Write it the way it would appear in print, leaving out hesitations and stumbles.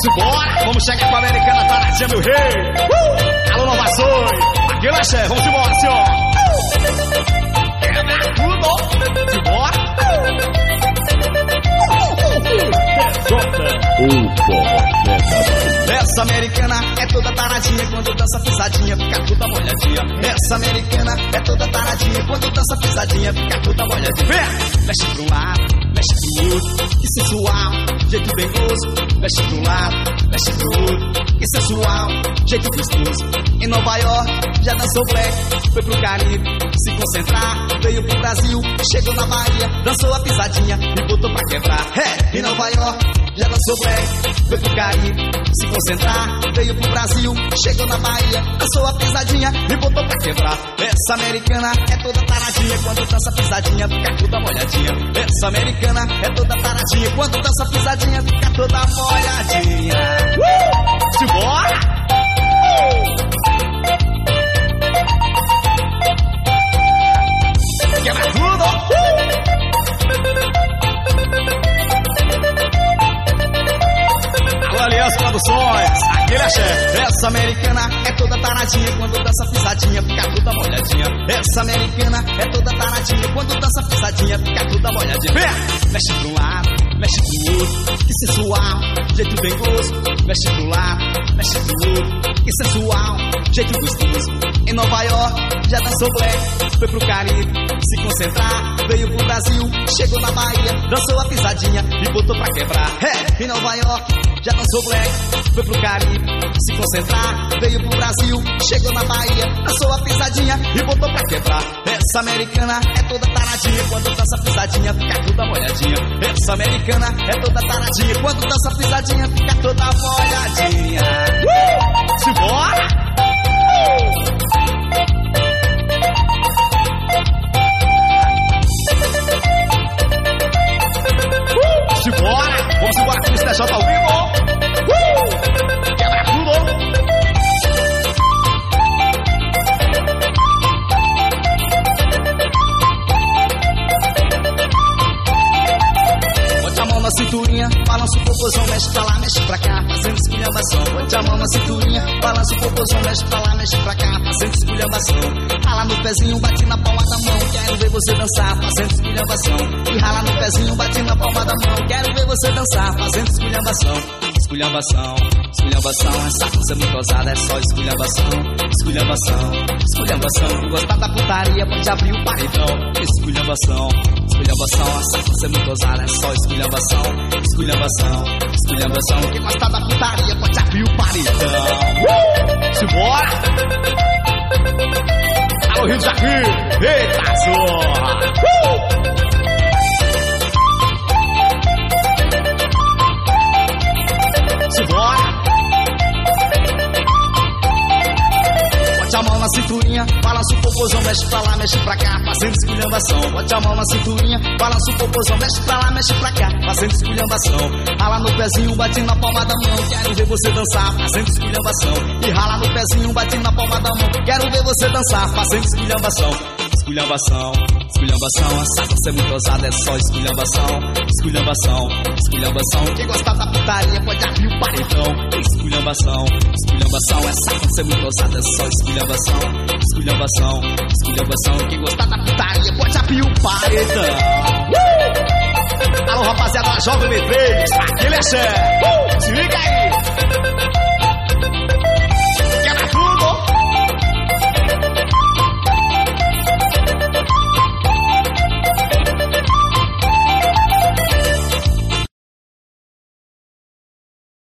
Simbora, vamos chegar com a americana taradinha, meu rei. Alô, Novações, aquele é chefe, vamos embora, senhor. Quebra tudo, simbora. Essa americana é toda taradinha, quando dança pisadinha fica toda molhadinha. Essa americana é toda taradinha, quando dança pisadinha fica toda molhadinha. Vem, mexe pra um lado, mexe pro outro, que sensual, jeito bem gostoso. Mexe pra um lado, mexe pro outro, que sensual, jeito gostoso. Em Nova York já dançou black, foi pro Caribe se concentrar, veio pro Brasil, chegou na Bahia, dançou a pisadinha e botou pra quebrar. Em Nova York já dançou black, foi pro Caribe se concentrar, veio pro Brasil, chegou na Bahia, dançou a pisadinha e botou pra quebrar. Essa americana é toda taradinha, quando dança pisadinha fica toda molhadinha. Essa americana é toda taradinha, quando dança pisadinha fica toda molhadinha. Simbora! Quebra tudo! Alô, Aliança Produções, aquele axé. Essa americana é toda taradinha, quando dança pisadinha fica toda molhadinha. Essa americana é toda taradinha, quando dança pisadinha fica toda molhadinha. Vem, mexe pra um lado, mexe pro outro, que sensual, jeito bem gostoso. Mexe pro lado, mexe pro outro, que sensual, jeito gostoso. Em Nova York já dançou black, foi pro Caribe se concentrar, veio pro Brasil, chegou na Bahia, dançou a pisadinha e botou pra quebrar. Em Nova York já dançou black, foi pro Caribe se concentrar, veio pro Brasil, chegou na Bahia, dançou a pisadinha e botou pra quebrar. Essa americana é toda taradinha, quando dança pisadinha fica toda molhadinha. Essa americana é toda taradinha, quando dança pisadinha fica toda molhadinha. Simbora! Simbora! Vamos embora com o STJ ao vivo! Quebra tudo! Bote a mão na cinturinha, balança o popozão, mexe pra lá, mexe pra cá, fazendo esculhambação. Bote a mão na cinturinha, balança o popozão, mexe pra lá, mexe pra cá, fazendo esculhambação. Rala no pezinho, bate na palma da mão, quero ver você dançar, fazendo esculhambação. E rala no pezinho, bate na palma da mão, quero ver você dançar, fazendo esculhambação. Esculhambação, esculhambação, essa coisa muito ousada, é só esculhambação. Esculhambação, esculhambação, quem gostar da putaria pode abrir o paredão. Esculhambação, esculhambação, essa coisa muito ousada, é só esculhambação. Esculhambação, esculhambação, quem gostar da putaria pode abrir o paredão. Simbora! Alô, Rio de Janeiro! Eita, zorra! Simbora! Bote a mão na cinturinha, balança o popozão, mexe pra lá, mexe pra cá, fazendo esculhambação. Bote a mão na cinturinha, balança o popozão, mexe pra lá, mexe pra cá, fazendo esculhambação. Rala no pezinho, bate na palma da mão, quero ver você dançar, fazendo esculhambação. E rala no pezinho, bate na palma da mão, quero ver você dançar, fazendo esculhambação. Esculhambação, esculhambação, essa coisa é muito ousada, é só esculhambação. Esculhambação, esculhambação, quem gostar da putaria pode abrir o paredão. Esculhambação, esculhambação, essa coisa é muito ousada, é só esculhambação. Esculhambação, esculhambação, quem gostar da putaria pode abrir o paredão. Alô, rapaziada, jovem Medeiros, aquele é chefe. Se liga aí.